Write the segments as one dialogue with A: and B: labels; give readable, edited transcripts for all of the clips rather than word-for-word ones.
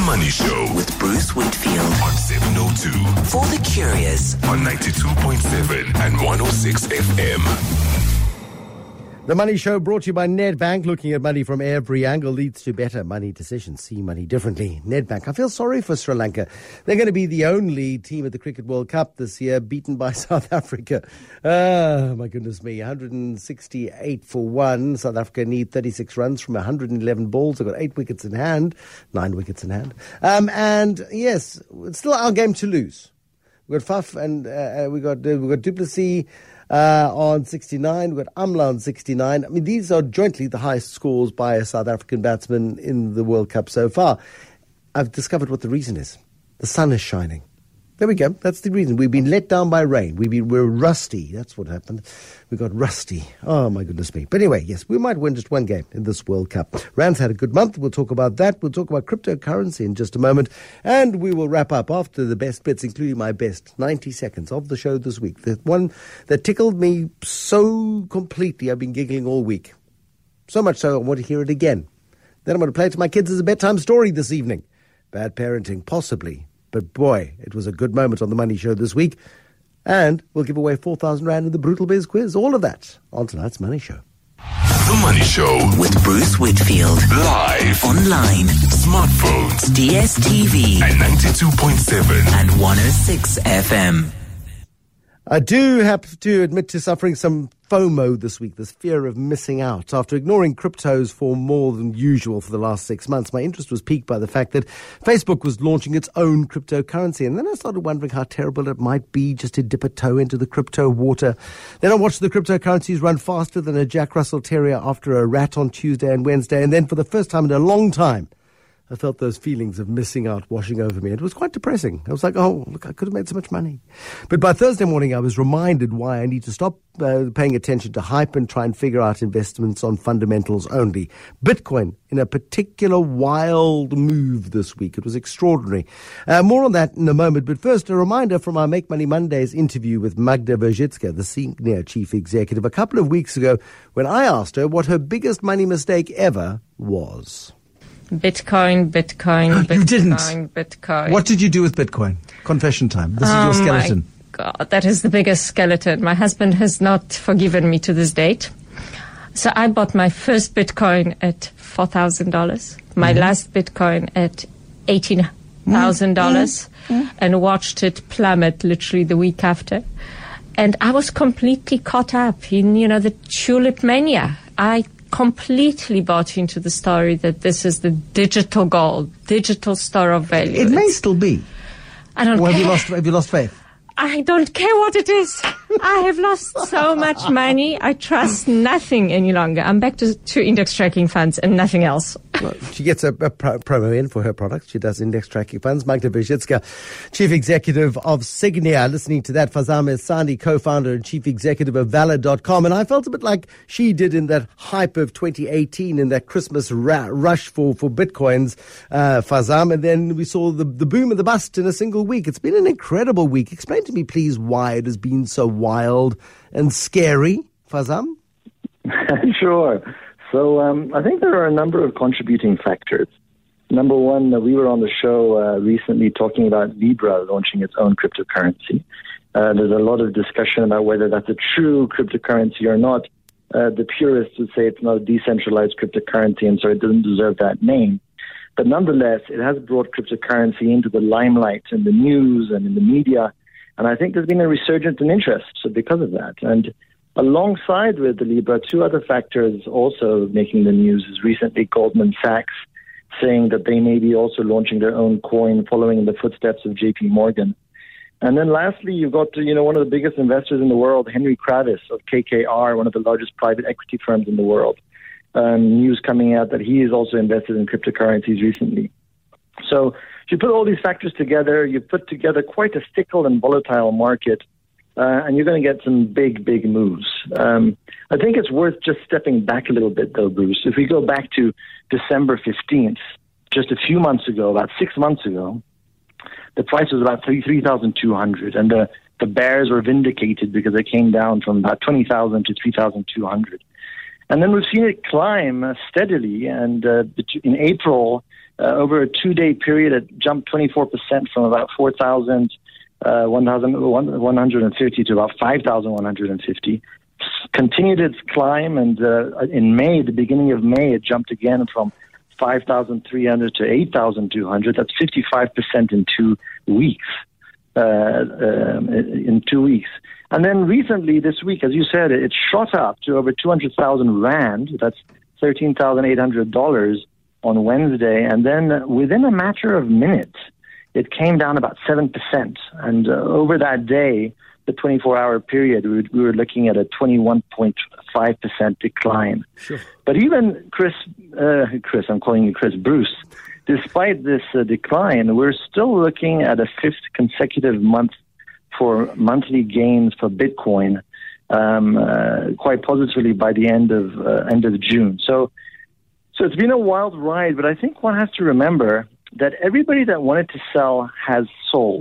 A: Money Show
B: with Bruce Whitfield
A: on 702.
B: For the curious
A: On 92.7 and 106 FM.
C: The Money Show brought to you by Nedbank. Looking at money from every angle leads to better money decisions. See money differently. Nedbank. I feel sorry for Sri Lanka. They're going to be the only team at the Cricket World Cup this year beaten by South Africa. Oh, my goodness me. 168 for one. South Africa need 36 runs from 111 balls. They've got 9 wickets in hand. And yes, it's still our game to lose. We've got Faf and we've got Du Plessis on 69. We've got Amla on 69. I mean, these are jointly the highest scores by a South African batsman in the World Cup so far. I've discovered what the reason is. The sun is shining. There we go. That's the reason. We've been let down by rain. We're rusty. That's what happened. We got rusty. Oh, my goodness me. But anyway, yes, we might win just one game in this World Cup. Rand's had a good month. We'll talk about that. We'll talk about cryptocurrency in just a moment. And we will wrap up after the best bits, including my best 90 seconds of the show this week. The one that tickled me so completely, I've been giggling all week. So much so I want to hear it again. Then I'm going to play it to my kids as a bedtime story this evening. Bad parenting, possibly. But boy, it was a good moment on the Money Show this week. And we'll give away 4,000 Rand in the Brutal Biz quiz. All of that on tonight's Money Show.
A: The Money Show
B: with Bruce Whitfield.
A: Live.
B: Online.
A: Smartphones.
B: DSTV.
A: And 92.7.
B: And 106 FM.
C: I do have to admit to suffering some FOMO this week, this fear of missing out. After ignoring cryptos for more than usual for the last 6 months, my interest was piqued by the fact that Facebook was launching its own cryptocurrency. And then I started wondering how terrible it might be just to dip a toe into the crypto water. Then I watched the cryptocurrencies run faster than a Jack Russell Terrier after a rat on Tuesday and Wednesday. And then for the first time in a long time, I felt those feelings of missing out washing over me. It was quite depressing. I was like, oh, look, I could have made so much money. But by Thursday morning, I was reminded why I need to stop paying attention to hype and try and figure out investments on fundamentals only. Bitcoin in a particular wild move this week. It was extraordinary. More on that in a moment. But first, a reminder from our Make Money Mondays interview with Magda Wierzicka, the senior chief executive, a couple of weeks ago when I asked her what her biggest money mistake ever was.
D: Bitcoin.
E: You didn't.
D: Bitcoin.
E: What did you do with Bitcoin? Confession time. This is your skeleton.
D: My God, that is the biggest skeleton. My husband has not forgiven me to this date. So I bought my first Bitcoin at $4,000, my last Bitcoin at $18,000, and watched it plummet literally the week after. And I was completely caught up in, the tulip mania. I completely bought into the story that this is the digital gold, digital store of value.
E: It may still be.
D: I don't care.
E: Have you lost faith?
D: I don't care what it is. I have lost so much money. I trust nothing any longer. I'm back to index tracking funds and nothing else.
C: Well, she gets a promo in for her products. She does index tracking funds. Magda Wierzicka, Chief Executive of Signia. Listening to that, Fazam Esani, co-founder and Chief Executive of Valid.com. And I felt a bit like she did in that hype of 2018 in that Christmas rush for Bitcoins, Fazam. And then we saw the boom and the bust in a single week. It's been an incredible week. Explain to me, please, why it has been so wild and scary, Fazam?
F: Sure. So I think there are a number of contributing factors. Number one, we were on the show recently talking about Libra launching its own cryptocurrency. There's a lot of discussion about whether that's a true cryptocurrency or not. The purists would say it's not a decentralized cryptocurrency, and so it doesn't deserve that name. But nonetheless, it has brought cryptocurrency into the limelight in the news and in the media, and I think there's been a resurgence in interest because of that. And alongside with the Libra, two other factors also making the news is recently Goldman Sachs saying that they may be also launching their own coin following in the footsteps of JP Morgan. And then lastly, you've got, one of the biggest investors in the world, Henry Kravis of KKR, one of the largest private equity firms in the world. News coming out that he is also invested in cryptocurrencies recently. So if you put all these factors together, you put together quite a fickle and volatile market, and you're going to get some big, big moves. I think it's worth just stepping back a little bit, though, Bruce. If we go back to December 15th, just a few months ago, about 6 months ago, the price was about 3,200, and the bears were vindicated because they came down from about 20,000 to 3,200. And then we've seen it climb steadily. And in April, over a 2-day period, it jumped 24% from about 4,150 to about 5,150. Continued its climb, and in May, the beginning of May, it jumped again from 5,300 to 8,200. That's 55% in 2 weeks. And then recently, this week, as you said, it shot up to over 200,000 rand. That's $13,800 on Wednesday. And then within a matter of minutes, it came down about 7%. And over that day, the 24-hour period, we were looking at a 21.5% decline.
C: Sure.
F: But even Chris, I'm calling you Chris, Bruce, despite this decline, we're still looking at a 5th consecutive month for monthly gains for Bitcoin, quite positively by the end of June. So it's been a wild ride, but I think one has to remember that everybody that wanted to sell has sold.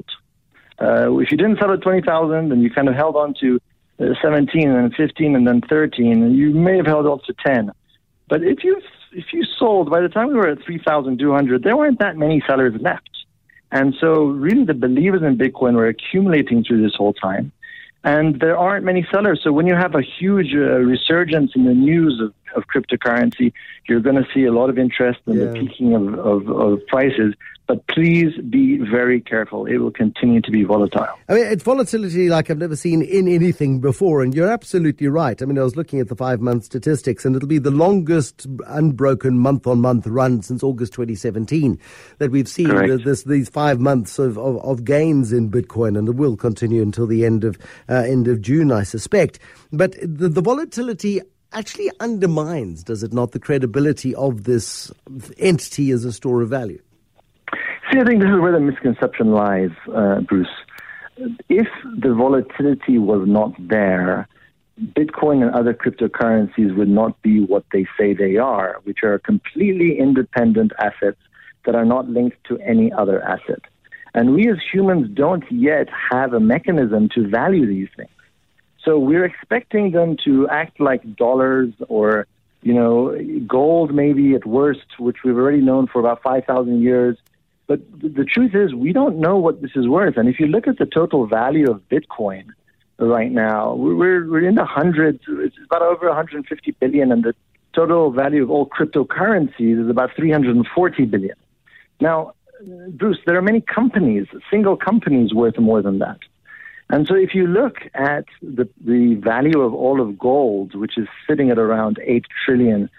F: If you didn't sell at 20,000 and you kind of held on to 17 and then 15 and then 13, and you may have held on to 10. But if you sold, by the time we were at 3,200, there weren't that many sellers left. And so really the believers in Bitcoin were accumulating through this whole time. And there aren't many sellers. So when you have a huge resurgence in the news of cryptocurrency, you're going to see a lot of interest in the peaking of prices. But please be very careful. It will continue to be volatile.
C: I mean, it's volatility like I've never seen in anything before. And you're absolutely right. I mean, I was looking at the 5-month statistics, and it'll be the longest unbroken month-on-month run since August 2017 that we've seen these 5 months of gains in Bitcoin, and it will continue until the end of June, I suspect. But the volatility actually undermines, does it not, the credibility of this entity as a store of value?
F: See, I think this is where the misconception lies, Bruce. If the volatility was not there, Bitcoin and other cryptocurrencies would not be what they say they are, which are completely independent assets that are not linked to any other asset. And we as humans don't yet have a mechanism to value these things. So we're expecting them to act like dollars or, gold maybe at worst, which we've already known for about 5,000 years. But the truth is, we don't know what this is worth. And if you look at the total value of Bitcoin right now, we're in the hundreds. It's about over 150 billion, and the total value of all cryptocurrencies is about 340 billion. Now, Bruce, there are many companies, single companies worth more than that. And so if you look at the value of all of gold, which is sitting at around $8 trillion,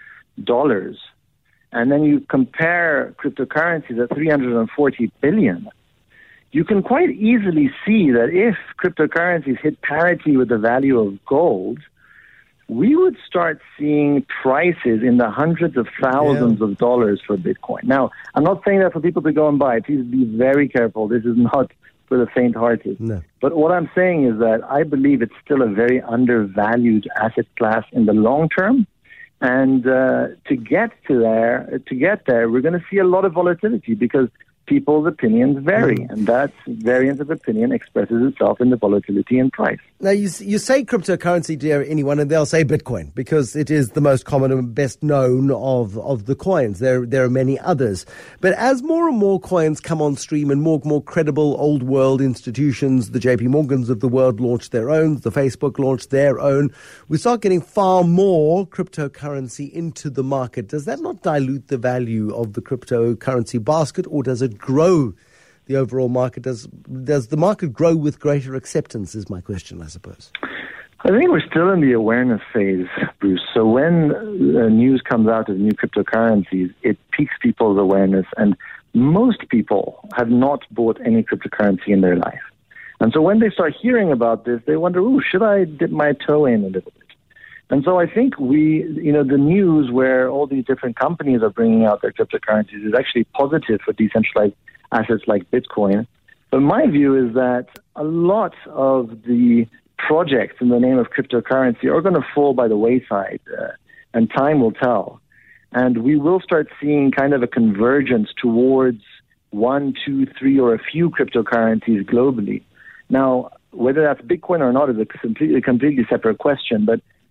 F: and then you compare cryptocurrencies at 340 billion, you can quite easily see that if cryptocurrencies hit parity with the value of gold, we would start seeing prices in the hundreds of thousands of dollars for Bitcoin. Now, I'm not saying that for people to go and buy. Please be very careful. This is not for the faint-hearted. No. But what I'm saying is that I believe it's still a very undervalued asset class in the long term. And to get there, we're going to see a lot of volatility because people's opinions vary, and that variance of opinion expresses itself in the volatility in price.
C: Now, you say cryptocurrency to anyone, and they'll say Bitcoin because it is the most common and best known of the coins. There are many others. But as more and more coins come on stream and more credible old world institutions, the JP Morgans of the world launch their own, the Facebook launched their own, we start getting far more cryptocurrency into the market. Does that not dilute the value of the cryptocurrency basket, or does it grow the overall market? Does the market grow with greater acceptance is my question, I suppose.
F: I think we're still in the awareness phase, Bruce. So when news comes out of new cryptocurrencies, it piques people's awareness, and most people have not bought any cryptocurrency in their life. And so when they start hearing about this, they wonder, should I dip my toe in a little bit? And so I think the news where all these different companies are bringing out their cryptocurrencies is actually positive for decentralized assets like Bitcoin. But my view is that a lot of the projects in the name of cryptocurrency are going to fall by the wayside, and time will tell. And we will start seeing kind of a convergence towards 1, 2, 3, or a few cryptocurrencies globally. Now, whether that's Bitcoin or not is a completely separate question, but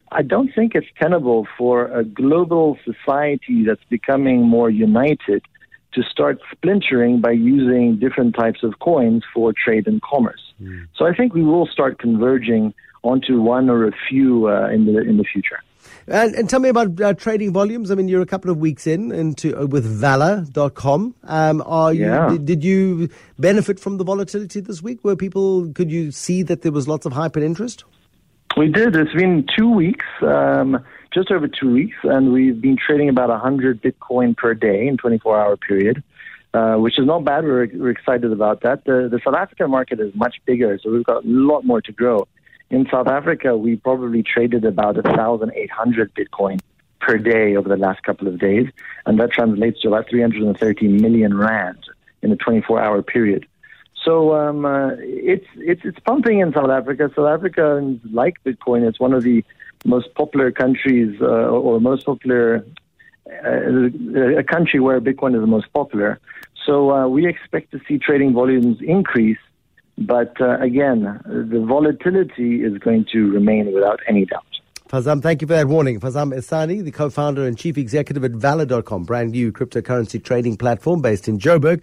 F: I don't think it's tenable for a global society that's becoming more united to start splintering by using different types of coins for trade and commerce. So I think we will start converging onto one or a few in the future.
C: And tell me about trading volumes. I mean, you're a couple of weeks into with Valor.com. Did you benefit from the volatility this week? Could you see that there was lots of hype and interest?
F: We did. It's been 2 weeks, just over 2 weeks, and we've been trading about 100 Bitcoin per day in 24-hour period, which is not bad. We're excited about that. The South African market is much bigger, so we've got a lot more to grow. In South Africa, we probably traded about 1,800 Bitcoin per day over the last couple of days, and that translates to about 330 million rand in a 24-hour period. So it's pumping in South Africa. South Africans like Bitcoin. It's one of the most popular countries, or most popular a country where Bitcoin is the most popular. So we expect to see trading volumes increase. But again, the volatility is going to remain without any doubt.
C: Fazam, thank you for that warning. Fazam Esani, the co-founder and chief executive at Valor.com, brand new cryptocurrency trading platform based in Joburg.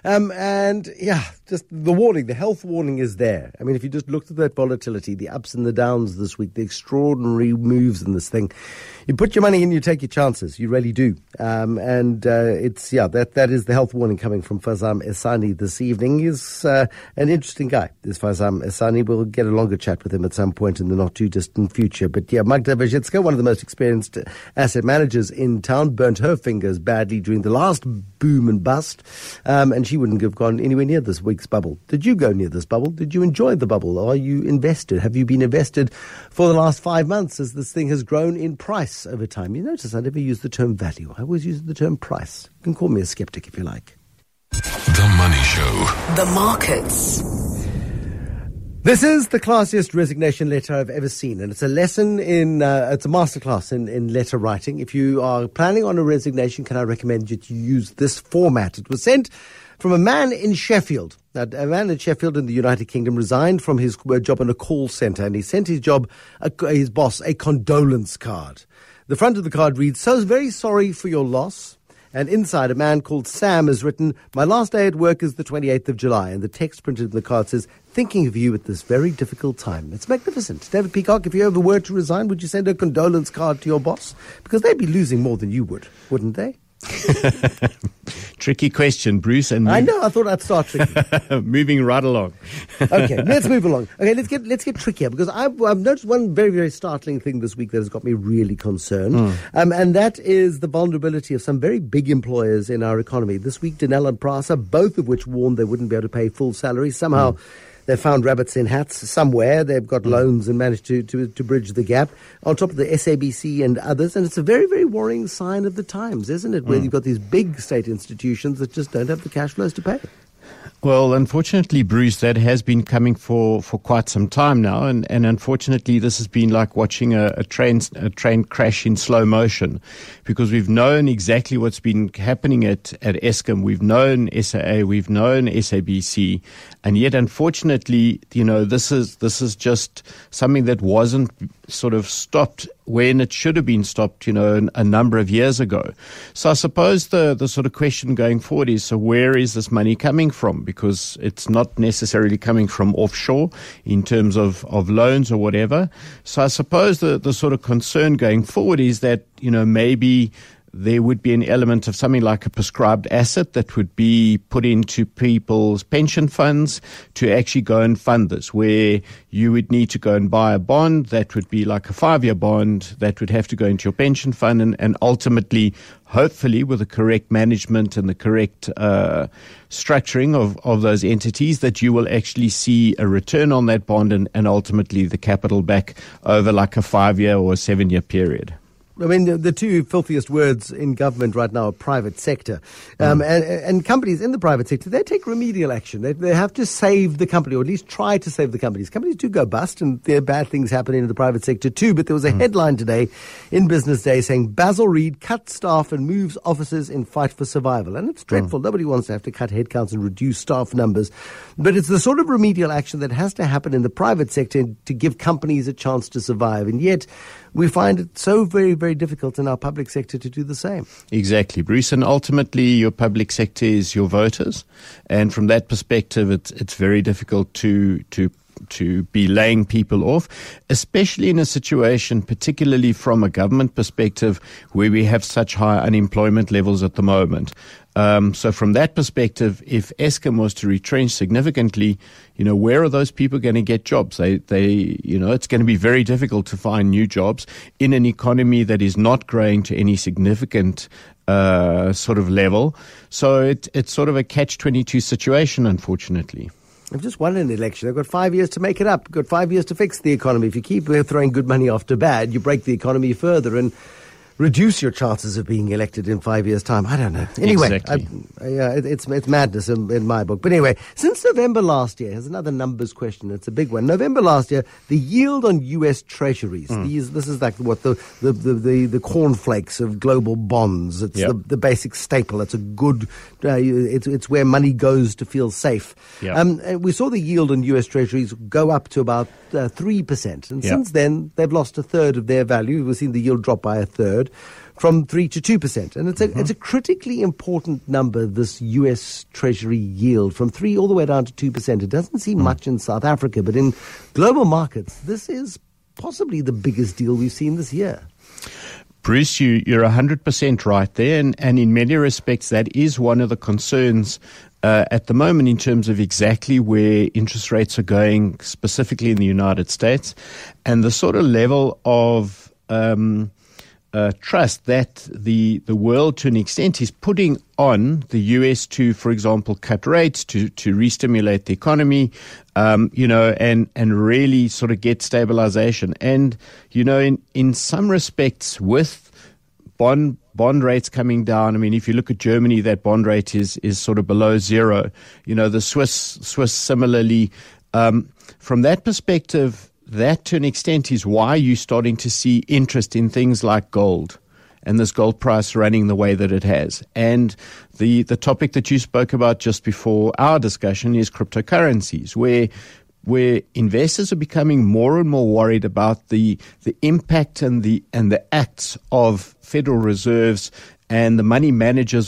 C: Just the warning, the health warning is there. I mean, if you just looked at that volatility, the ups and the downs this week, the extraordinary moves in this thing, you put your money in, you take your chances. You really do. That is the health warning coming from Fazam Esani this evening. He's an interesting guy, this Fazam Esani. We'll get a longer chat with him at some point in the not too distant future. But yeah, Magda Vazhitska, one of the most experienced asset managers in town, burnt her fingers badly during the last boom and bust. And she wouldn't have gone anywhere near this week's bubble. Did you go near this bubble? Did you enjoy the bubble? Are you invested? Have you been invested for the last 5 months as this thing has grown in price over time? You notice I never use the term value. I always use the term price. You can call me a skeptic if you like.
A: The Money Show.
B: The markets.
C: This is the classiest resignation letter I've ever seen, and it's a lesson it's a masterclass in letter writing. If you are planning on a resignation, can I recommend you to use this format? It was sent from a man in Sheffield. Now, a man in Sheffield in the United Kingdom resigned from his job in a call center, and he sent his boss a condolence card. The front of the card reads, "So very sorry for your loss." And inside, a man called Sam has written, "My last day at work is the 28th of July. And the text printed in the card says, "Thinking of you at this very difficult time." It's magnificent. David Peacock, if you ever were to resign, would you send a condolence card to your boss? Because they'd be losing more than you would, wouldn't they?
G: Tricky question, Bruce. And
C: I know. I thought I'd start tricky.
G: Moving right along.
C: Okay, let's move along. Okay, let's get trickier, because I've noticed one very, very startling thing this week that has got me really concerned, and that is the vulnerability of some very big employers in our economy. This week, Denel and Prasa, both of which warned they wouldn't be able to pay full salaries. Somehow they found rabbits in hats somewhere. They've got loans and managed to bridge the gap, on top of the SABC and others. And it's a very, very worrying sign of the times, isn't it? Where you've got these big state institutions that just don't have the cash flows to pay.
G: Well, unfortunately, Bruce, that has been coming for quite some time now. And unfortunately, this has been like watching a train crash in slow motion, because we've known exactly what's been happening at Eskom. We've known SAA, we've known SABC. And yet, unfortunately, this is just something that wasn't sort of stopped when it should have been stopped, a number of years ago. So I suppose the sort of question going forward is, so where is this money coming from? Because it's not necessarily coming from offshore in terms of loans or whatever. So I suppose the sort of concern going forward is that, maybe there would be an element of something like a prescribed asset that would be put into people's pension funds to actually go and fund this, where you would need to go and buy a bond that would be like a 5-year bond that would have to go into your pension fund, and ultimately, hopefully, with the correct management and the correct structuring of those entities, that you will actually see a return on that bond and ultimately the capital back over like a 5-year or a 7-year period.
C: I mean, the two filthiest words in government right now are private sector. And companies in the private sector, they take remedial action. They have to save the company, or at least try to save the companies. Companies do go bust, and there are bad things happening in the private sector too. But there was a headline today in Business Day saying Basil Reid cuts staff and moves offices in fight for survival. And it's dreadful. Nobody wants to have to cut headcounts and reduce staff numbers. But it's the sort of remedial action that has to happen in the private sector to give companies a chance to survive. And yet we find it so very, very difficult in our public sector to do the same.
G: Exactly, Bruce. And ultimately, your public sector is your voters. And from that perspective, it's very difficult to be laying people off, especially in a situation, particularly from a government perspective, where we have such high unemployment levels at the moment. So from that perspective, if Eskom was to retrench significantly, where are those people going to get jobs? It's going to be very difficult to find new jobs in an economy that is not growing to any significant sort of level. So it's sort of a catch-22 situation, unfortunately.
C: They've just won an election. They've got 5 years to make it up. They've got 5 years to fix the economy. If you keep throwing good money after bad, you break the economy further and reduce your chances of being elected in 5 years' time. I don't know. Anyway,
G: exactly.
C: It's madness in my book. But anyway, since November last year, here's another numbers question. It's a big one. November last year, the yield on U.S. Treasuries. This is like what the cornflakes of global bonds. It's the basic staple. It's a good. It's where money goes to feel safe.
G: Yep.
C: And we saw the yield on U.S. Treasuries go up to about 3%, and since then they've lost a third of their value. We've seen the yield drop by a third, from 3 to 2%. And it's a critically important number, this U.S. Treasury yield, from 3 all the way down to 2%. It doesn't seem much in South Africa, but in global markets, this is possibly the biggest deal we've seen this year.
G: Bruce, you're 100% right there. And in many respects, that is one of the concerns at the moment in terms of exactly where interest rates are going, specifically in the United States, and the sort of level of trust that the world, to an extent, is putting on the US to, for example, cut rates, to re-stimulate the economy, and really sort of get stabilization. And, in some respects, with bond rates coming down, I mean, if you look at Germany, that bond rate is sort of below zero. The Swiss similarly. From that perspective, that to an extent is why you're starting to see interest in things like gold and this gold price running the way that it has. And the topic that you spoke about just before our discussion is cryptocurrencies, where investors are becoming more and more worried about the impact and the acts of Federal Reserves and the money managers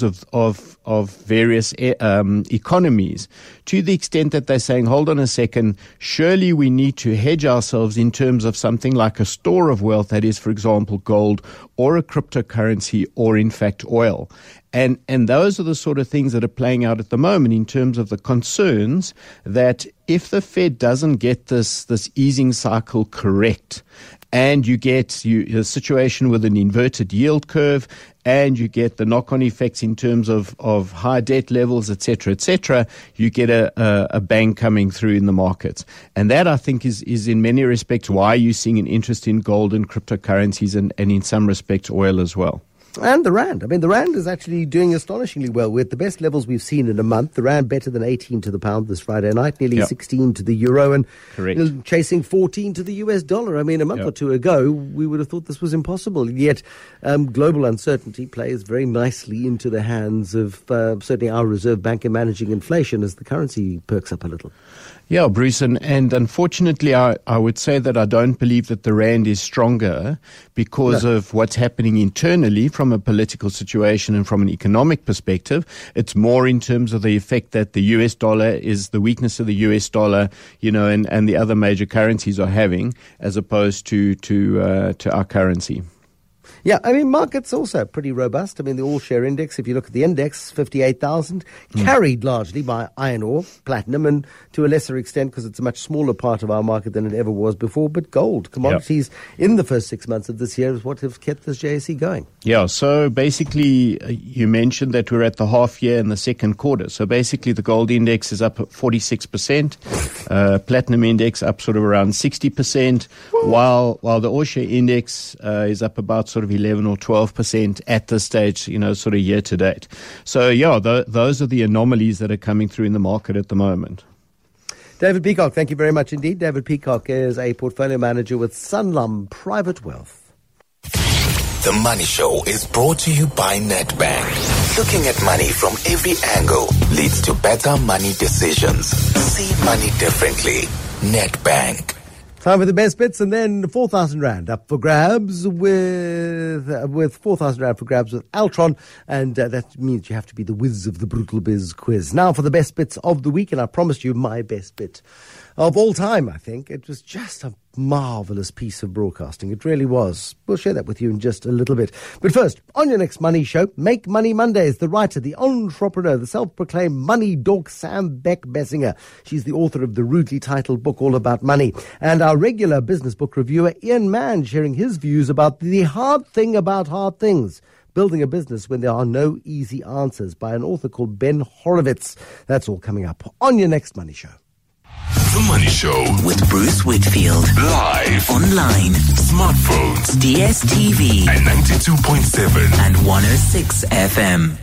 G: of various economies, to the extent that they're saying, hold on a second, surely we need to hedge ourselves in terms of something like a store of wealth, that is, for example, gold or a cryptocurrency or, in fact, oil. And those are the sort of things that are playing out at the moment in terms of the concerns that if the Fed doesn't get this easing cycle correct, and you get a situation with an inverted yield curve, and you get the knock-on effects in terms of high debt levels, et cetera, you get a bang coming through in the markets. And that, I think, is in many respects why you're seeing an interest in gold and cryptocurrencies and in some respects oil as well.
C: And the Rand. I mean, the Rand is actually doing astonishingly well. We're at the best levels we've seen in a month. The Rand better than 18 to the pound this Friday night, nearly 16 to the euro, and chasing 14 to the US dollar. I mean, a month or two ago, we would have thought this was impossible. Yet global uncertainty plays very nicely into the hands of certainly our Reserve Bank in managing inflation as the currency perks up a little.
G: Yeah, Bruce, and unfortunately, I would say that I don't believe that the Rand is stronger because of what's happening internally from a political situation and from an economic perspective. It's more in terms of the effect that the US dollar is, the weakness of the US dollar, and the other major currencies are having, as opposed to our currency.
C: Yeah, I mean, markets also pretty robust. I mean, the all-share index, if you look at the index, 58,000, carried largely by iron ore, platinum, and to a lesser extent, because it's a much smaller part of our market than it ever was before, but gold. Commodities in the first 6 months of this year is what have kept this JSE going. Yeah,
G: so basically, you mentioned that we're at the half year and the second quarter. So basically, the gold index is up at 46%, platinum index up sort of around 60%, while the all-share index is up about sort of 11 or 12% at this stage, sort of year to date. So, yeah, those are the anomalies that are coming through in the market at the moment.
C: David Peacock, thank you very much indeed. David Peacock is a portfolio manager with Sanlam Private Wealth.
A: The Money Show is brought to you by Nedbank. Looking at money from every angle leads to better money decisions. See money differently. Nedbank.
C: Time for the best bits, and then 4,000 Rand up for grabs with 4,000 Rand for grabs with Altron, and that means you have to be the whiz of the Brutal Biz quiz. Now for the best bits of the week, and I promised you my best bit of all time, I think. It was just a marvellous piece of broadcasting. It really was. We'll share that with you in just a little bit. But first, on your next Money Show, Make Money Mondays, the writer, the entrepreneur, the self-proclaimed money dork, Sam Beck-Bessinger. She's the author of the rudely titled book all about money. And our regular business book reviewer, Ian Mann, sharing his views about the hard thing about hard things. Building a Business When There Are No Easy Answers, by an author called Ben Horowitz. That's all coming up on your next Money Show.
A: The Money Show
B: With Bruce Whitfield.
A: live,
B: Online,
A: smartphones,
B: DSTV,
A: and 92.7.
B: and 106 FM.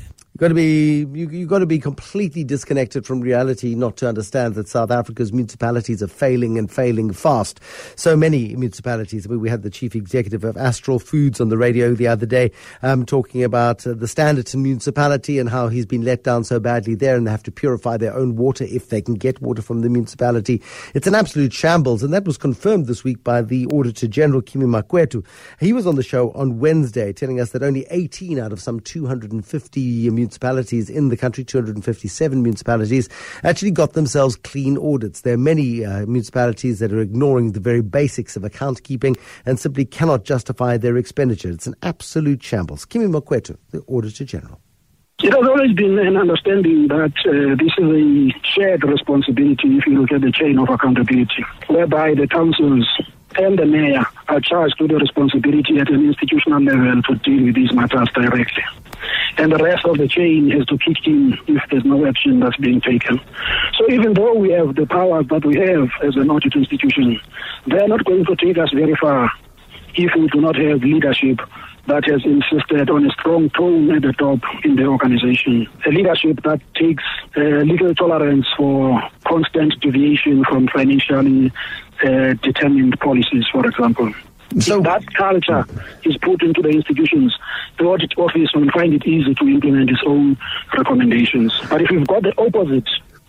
C: You've got to be completely disconnected from reality not to understand that South Africa's municipalities are failing and failing fast. So many municipalities. We had the chief executive of Astral Foods on the radio the other day talking about the Standerton municipality and how he's been let down so badly there, and they have to purify their own water if they can get water from the municipality. It's an absolute shambles, and that was confirmed this week by the Auditor General, Kimi Makwetu. He was on the show on Wednesday telling us that only 18 out of some 250 municipalities in the country, 257 municipalities, actually got themselves clean audits. There are many municipalities that are ignoring the very basics of account keeping and simply cannot justify their expenditure. It's an absolute shambles. Kimi Makwetu, the Auditor General.
H: It has always been an understanding that this is a shared responsibility if you look at the chain of accountability, whereby the councils and the mayor are charged with the responsibility at an institutional level to deal with these matters directly. And the rest of the chain has to kick in if there's no action that's being taken. So even though we have the powers that we have as an audit institution, they're not going to take us very far if we do not have leadership that has insisted on a strong tone at the top in the organization. A leadership that takes little tolerance for constant deviation from financially determined policies, for example. So if that culture is put into the institutions, the audit office will find it easy to implement its own recommendations. But if we've got the opposite,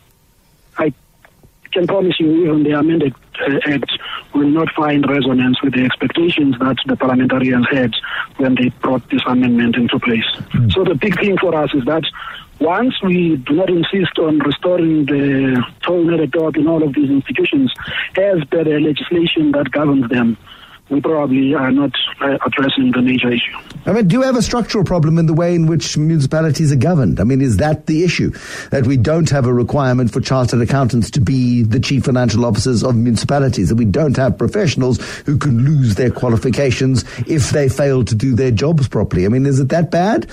H: I can promise you even the amended act will not find resonance with the expectations that the parliamentarians had when they brought this amendment into place. So the big thing for us is that once we do not insist on restoring the tone at the top in all of these institutions as per the legislation that governs them, we probably are not addressing the major issue.
E: I mean, do you have a structural problem in the way in which municipalities are governed? I mean, is that the issue? That we don't have a requirement for chartered accountants to be the chief financial officers of municipalities, that we don't have professionals who can lose their qualifications if they fail to do their jobs properly? I mean, is it that bad?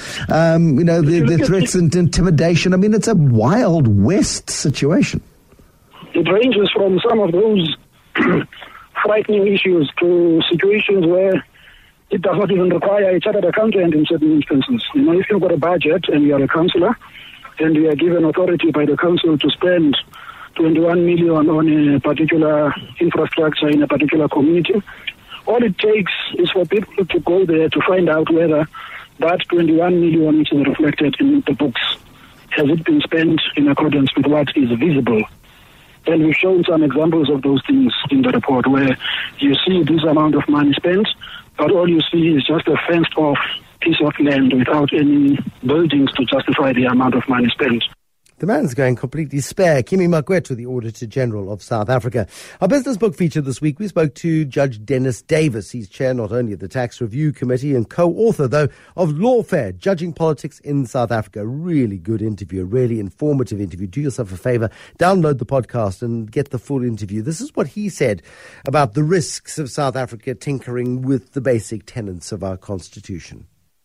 E: The threats and intimidation, I mean, it's a Wild West situation.
H: It ranges from some of those frightening issues to situations where it does not even require a chartered accountant in certain instances. If you've got a budget and you are a councillor and you are given authority by the council to spend 21 million on a particular infrastructure in a particular community, all it takes is for people to go there to find out whether that 21 million which is reflected in the books, has it been spent in accordance with what is visible. And we've shown some examples of those things in the report where you see this amount of money spent, but all you see is just a fenced-off piece of land without any buildings to justify the amount of money spent.
C: The man's going completely spare. Kimi Makwetu, the Auditor General of South Africa. Our business book feature this week, we spoke to Judge Dennis Davis. He's chair not only of the Tax Review Committee and co-author, though, of Lawfare, Judging Politics in South Africa. Really good interview, a really informative interview. Do yourself a favor, download the podcast and get the full interview. This is what he said about the risks of South Africa tinkering with the basic tenets of our constitution.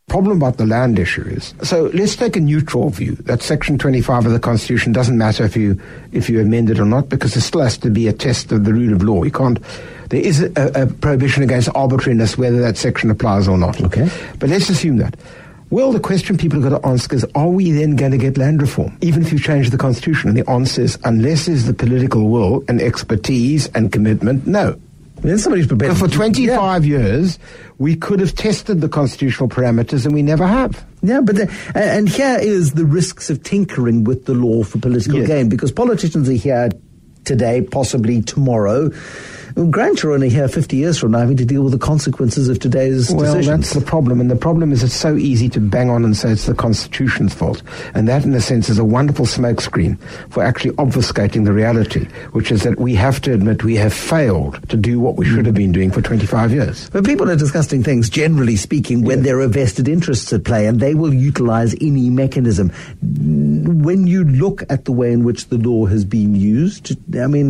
I: Problem about the land issue is, so let's take a neutral view that Section 25 of the Constitution doesn't matter if you amend it or not, because there still has to be a test of the rule of law. There is a prohibition against arbitrariness whether that section applies or not.
E: Okay.
I: But let's assume that. Well, the question people have got to ask is, are we then going to get land reform, even if you change the Constitution? And the answer is, unless there's the political will and expertise and commitment, no.
E: Then somebody's prepared.
I: But for 25 years, we could have tested the constitutional parameters, and we never have.
E: Yeah, but and here is the risks of tinkering with the law for political gain, because politicians are here today, possibly tomorrow. Grant are only here 50 years from now having to deal with the consequences of today's decisions.
I: Well, that's the problem. And the problem is it's so easy to bang on and say it's the Constitution's fault. And that, in a sense, is a wonderful smokescreen for actually obfuscating the reality, which is that we have to admit we have failed to do what we should have been doing for 25 years.
E: But people are discussing things, generally speaking, when there are vested interests at play, and they will utilize any mechanism. When you look at the way in which the law has been used, I mean,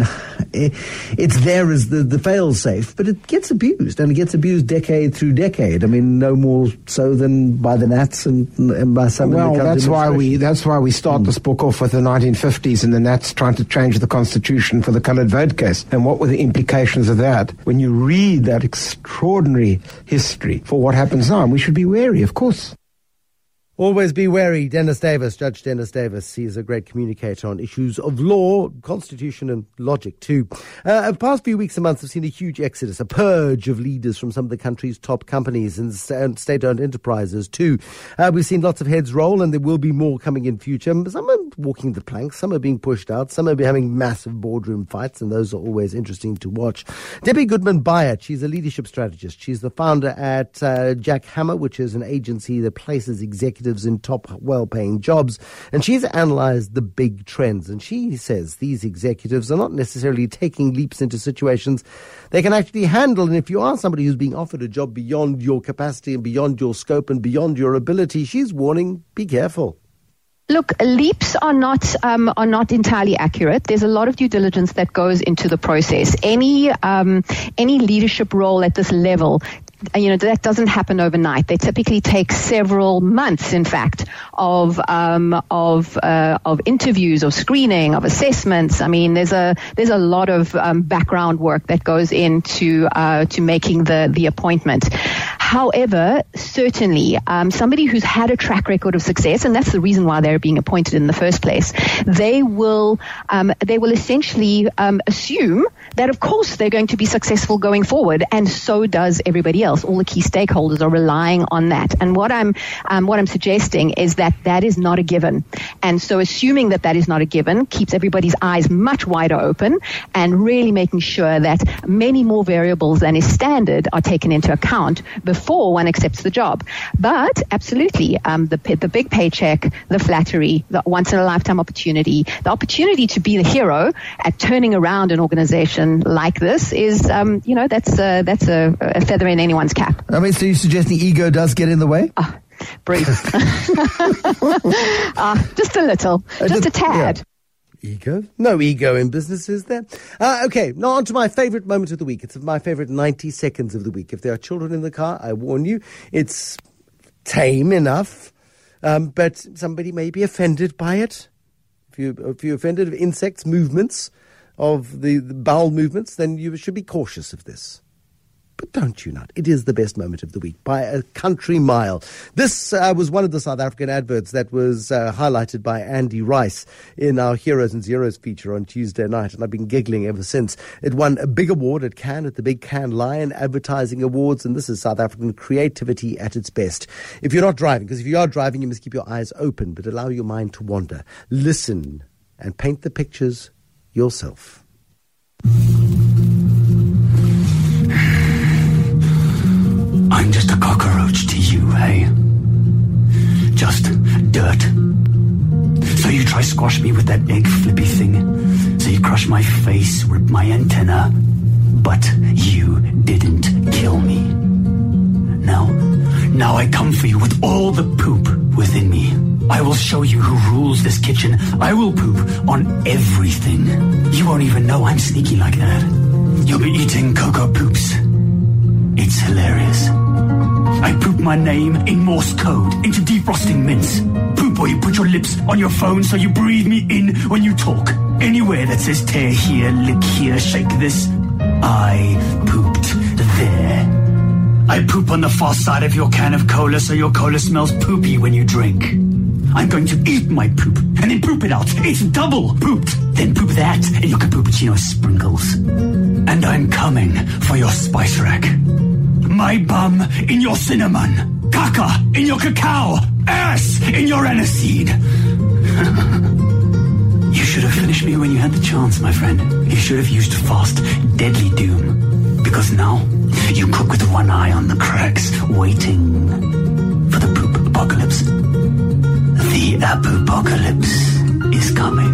E: it's there as the fail-safe, but it gets abused, and it gets abused decade through decade. I mean, no more so than by the Nats and by some.
I: Well, that's why we start this book off with the 1950s and the Nats trying to change the Constitution for the coloured vote case. And what were the implications of that? When you read that extraordinary history for what happens now, and we should be wary, of course.
C: Always be wary. Dennis Davis, Judge Dennis Davis. He's a great communicator on issues of law, constitution and logic too. The past few weeks and months have seen a huge exodus, a purge of leaders from some of the country's top companies and state-owned enterprises too. We've seen lots of heads roll, and there will be more coming in future. Some are walking the plank, some are being pushed out, some are having massive boardroom fights, and those are always interesting to watch. Debbie Goodman-Byert, she's a leadership strategist. She's the founder at Jack Hammer, which is an agency that places executives in top, well-paying jobs, and she's analysed the big trends, and she says these executives are not necessarily taking leaps into situations they can actually handle, and if you are somebody who's being offered a job beyond your capacity and beyond your scope and beyond your ability, she's warning, be careful.
J: Look, leaps are not entirely accurate. There's a lot of due diligence that goes into the process. Any leadership role at this level, that doesn't happen overnight. They typically take several months, in fact, of interviews, of screening, of assessments. I mean, there's a lot of background work that goes into to making the appointment. However, certainly, somebody who's had a track record of success, and that's the reason why they're being appointed in the first place, they will essentially assume that, of course, they're going to be successful going forward, and so does everybody else. All the key stakeholders are relying on that. And what I'm suggesting is that is not a given. And so assuming that is not a given keeps everybody's eyes much wider open, and really making sure that many more variables than is standard are taken into account before one accepts the job. But absolutely, the big paycheck, the flattery, the once-in-a-lifetime opportunity, the opportunity to be the hero at turning around an organization like this is, that's a feather in anyone's cap.
E: I mean, so you're suggesting ego does get in the way?
J: Brief. Just a little, just a tad.
C: Yeah. Ego? No ego in business, is there? Okay, now on to my favourite moment of the week. It's my favourite 90 seconds of the week. If there are children in the car, I warn you, it's tame enough, but somebody may be offended by it. If you're offended of insects' movements, of the bowel movements, then you should be cautious of this. But don't you not? It is the best moment of the week by a country mile. This was one of the South African adverts that was highlighted by Andy Rice in our Heroes and Zeros feature on Tuesday night, and I've been giggling ever since. It won a big award at Cannes, at the big Cannes Lion Advertising Awards, and this is South African creativity at its best. If you're not driving, because if you are driving, you must keep your eyes open, but allow your mind to wander. Listen and paint the pictures yourself.
K: I'm just a cockroach to you, hey? Just dirt. So you try squash me with that egg flippy thing. So you crush my face, rip my antenna. But you didn't kill me. Now I come for you with all the poop within me. I will show you who rules this kitchen. I will poop on everything. You won't even know I'm sneaky like that. You'll be eating cocoa poops. It's hilarious. I poop my name in Morse code into defrosting mints. Poop where you put your lips on your phone so you breathe me in when you talk. Anywhere that says tear here, lick here, shake this. I pooped there. I poop on the far side of your can of cola so your cola smells poopy when you drink. I'm going to eat my poop and then poop it out. It's double pooped. Then poop that in your cappuccino sprinkles. And I'm coming for your spice rack. My bum in your cinnamon. Caca in your cacao. Ass in your aniseed. You should have finished me when you had the chance, my friend. You should have used fast, deadly doom. Because now, you cook with one eye on the cracks, waiting for the poop apocalypse. The apocalypse is coming.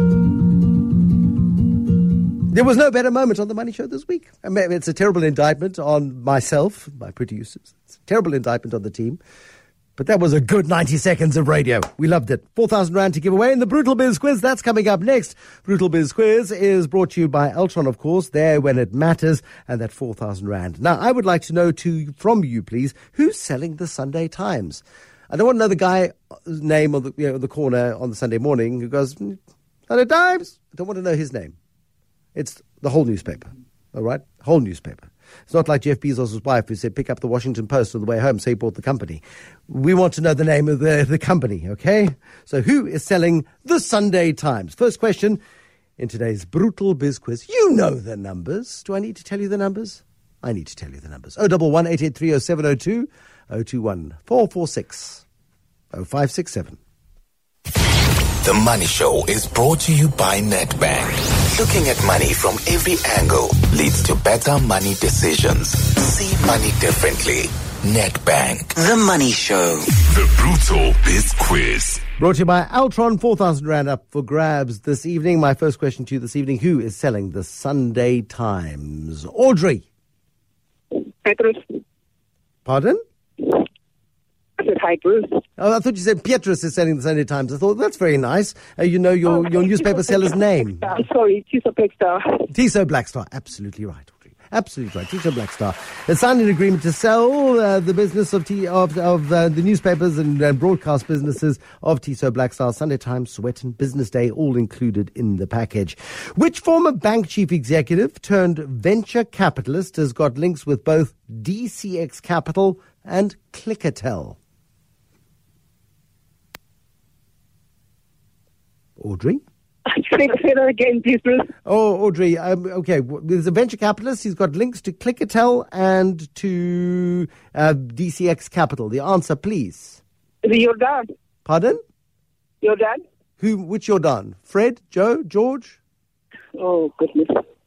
C: There was no better moment on The Money Show this week. I mean, it's a terrible indictment on myself, my producers. It's a terrible indictment on the team. But that was a good 90 seconds of radio. We loved it. 4,000 Rand to give away in the Brutal Biz Quiz. That's coming up next. Brutal Biz Quiz is brought to you by Altron, of course, there when it matters, and that 4,000 Rand. Now, I would like to know from you, please, who's selling the Sunday Times? I don't want to know the guy's name on the corner on the Sunday morning who goes, Sunday Times. I don't want to know his name. It's the whole newspaper, all right? Whole newspaper. It's not like Jeff Bezos' wife who said, pick up the Washington Post on the way home, so he bought the company. We want to know the name of the company, okay? So who is selling the Sunday Times? First question in today's Brutal Biz Quiz. You know the numbers. Do I need to tell you the numbers? I need to tell you the numbers. 011 883 0702 021 446 0567.
A: The Money Show is brought to you by Nedbank. Looking at money from every angle leads to better money decisions. See money differently. Nedbank.
B: The Money Show.
A: The Brutal Biz Quiz.
C: Brought to you by Altron. 4,000 Rand up for grabs this evening. My first question to you this evening. Who is selling the Sunday Times? Audrey.
L: Petrus.
C: Pardon?
L: I said, hi, Bruce.
C: Oh, I thought you said Petrus is selling the Sunday Times. I thought, that's very nice. You know your newspaper seller's name.
L: I'm sorry, Tiso Blackstar.
C: Tiso Blackstar. Absolutely right, Audrey. Absolutely right. Tiso Blackstar has signed an agreement to sell the business of the newspapers and broadcast businesses of Tiso Blackstar, Sunday Times, Sowetan, Business Day, all included in the package. Which former bank chief executive turned venture capitalist has got links with both DCX Capital and Clickatel? Audrey?
L: Say that again, please, Bruce.
C: Oh, Audrey, okay. There's a venture capitalist. He's got links to Clickatel and to DCX Capital. The answer, please.
L: Is it your dad?
C: Pardon?
L: Your dad?
C: Which your dad? Fred? Joe? George?
L: Oh, goodness.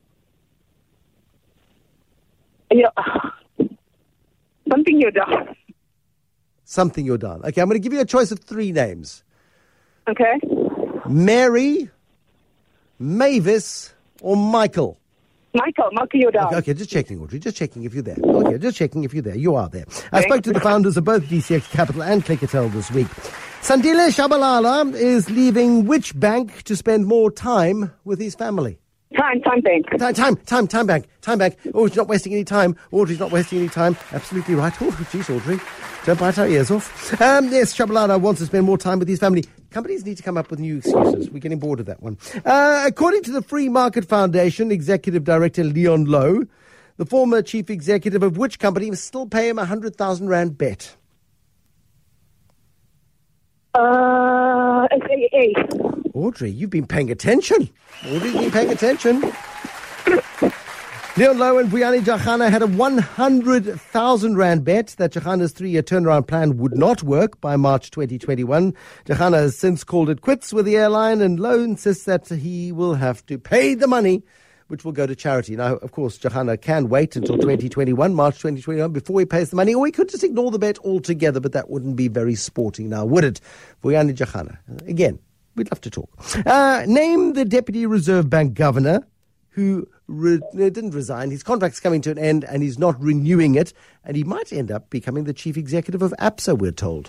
L: Yeah. Something your dad.
C: Something your dad. Okay, I'm going to give you a choice of three names.
L: Okay.
C: Mary, Mavis, or Michael?
L: Michael your dad.
C: Okay, just checking, Audrey. Just checking if you're there. Okay, just checking if you're there. You are there. I spoke to the founders of both DCX Capital and Clickatel this week. Sandile Shabalala is leaving which bank to spend more time with his family?
L: Time bank.
C: Time bank. Oh, she's not wasting any time. Audrey's not wasting any time. Absolutely right. Oh, jeez, Audrey. Don't bite our ears off. Yes, Shabalala wants to spend more time with his family. Companies need to come up with new excuses. We're getting bored of that one. According to the Free Market Foundation, Executive Director Leon Lowe, the former chief executive of which company must still pay him 100,000 Rand bet?
L: SAA.
C: Audrey, you've been paying attention. Leon Lowe and Vuyani Jachana had a 100,000 Rand bet that Jachana's 3-year turnaround plan would not work by March 2021. Jachana has since called it quits with the airline, and Lowe insists that he will have to pay the money, which will go to charity. Now, of course, Jachana can wait until March 2021, before he pays the money, or he could just ignore the bet altogether, but that wouldn't be very sporting now, would it? Vuyani Jachana. Again, we'd love to talk. Name the Deputy Reserve Bank Governor who didn't resign. His contract's coming to an end and he's not renewing it, and he might end up becoming the chief executive of ABSA, we're told.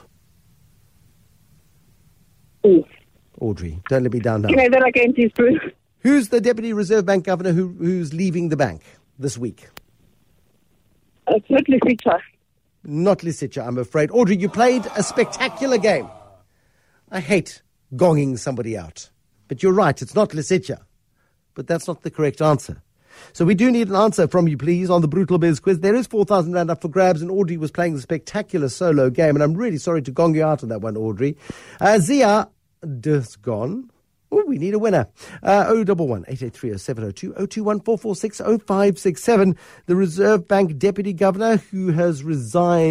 C: Audrey, don't let me down now.
L: Can I say that again, please, Bruce?
C: Who's the Deputy Reserve Bank Governor who's leaving the bank this week?
L: It's not Lefitra.
C: Not Lisitja, I'm afraid. Audrey, you played a spectacular game. I hate gonging somebody out. But you're right, it's not Lisitja. But that's not the correct answer. So we do need an answer from you, please, on the Brutal Biz quiz. There is 4,000 Rand up for grabs, and Audrey was playing the spectacular solo game, and I'm really sorry to gong you out on that one, Audrey. Zia, gone. Oh, we need a winner. 011-883-0702, 021-446-0567. The Reserve Bank Deputy Governor, who has whose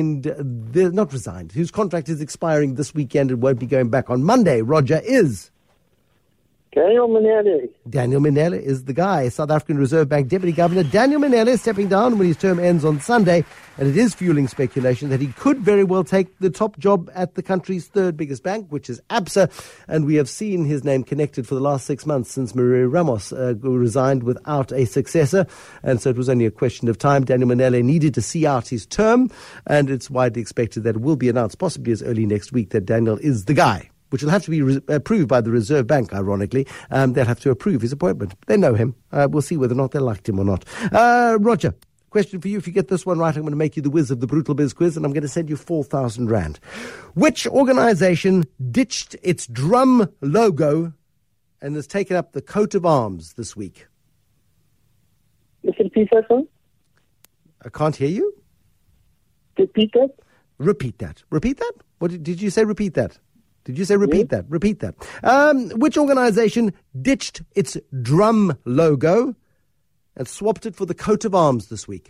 C: contract is expiring this weekend and won't be going back on Monday, Roger, is...
M: Daniel Manele.
C: Daniel Manele is the guy. South African Reserve Bank Deputy Governor Daniel Manele is stepping down when his term ends on Sunday, and it is fueling speculation that he could very well take the top job at the country's third biggest bank, which is ABSA, and we have seen his name connected for the last 6 months since Maria Ramos resigned without a successor, and so it was only a question of time. Daniel Manele needed to see out his term, and it's widely expected that it will be announced possibly as early next week that Daniel is the guy, which will have to be approved by the Reserve Bank, ironically. They'll have to approve his appointment. They know him. We'll see whether or not they liked him or not. Roger, question for you. If you get this one right, I'm going to make you the whiz of the Brutal Biz quiz, and I'm going to send you 4,000 Rand. Which organization ditched its drum logo and has taken up the coat of arms this week?
M: Listen, repeat that, sir?
C: I can't hear you.
M: Repeat that?
C: Repeat that. Repeat that? What did you say? Repeat that. Did you say repeat that? Repeat that. Which organization ditched its drum logo and swapped it for the coat of arms this week?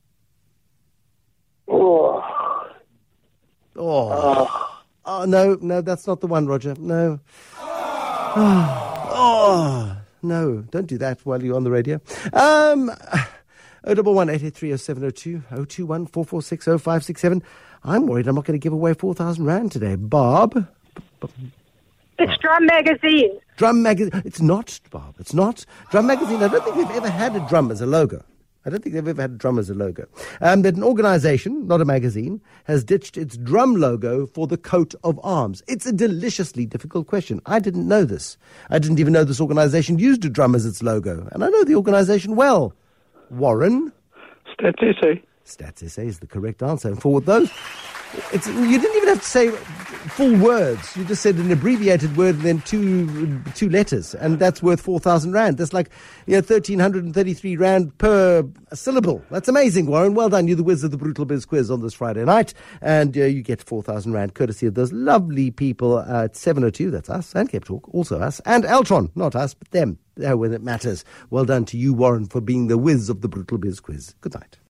M: Oh,
C: no, that's not the one, Roger. No. No, don't do that while you're on the radio. 011-883-0702, 021-446-0567. I'm worried I'm not going to give away 4,000 Rand today. Bob?
L: It's Drum Magazine.
C: Drum Magazine. It's not, Bob. It's not. Drum Magazine, I don't think they've ever had a drum as a logo. That an organization, not a magazine, has ditched its drum logo for the coat of arms. It's a deliciously difficult question. I didn't know this. I didn't even know this organization used a drum as its logo. And I know the organization well. Warren?
M: Stats SA.
C: Stats SA is the correct answer. And for those... you didn't even have to say full words. You just said an abbreviated word and then two letters, and that's worth 4,000 Rand. That's like 1,333 Rand per syllable. That's amazing, Warren. Well done. You're the whiz of the Brutal Biz quiz on this Friday night, and you get 4,000 Rand courtesy of those lovely people at 702. That's us, and Cape Talk, also us, and Eltron, not us, but them. When it matters. Well done to you, Warren, for being the whiz of the Brutal Biz quiz. Good night.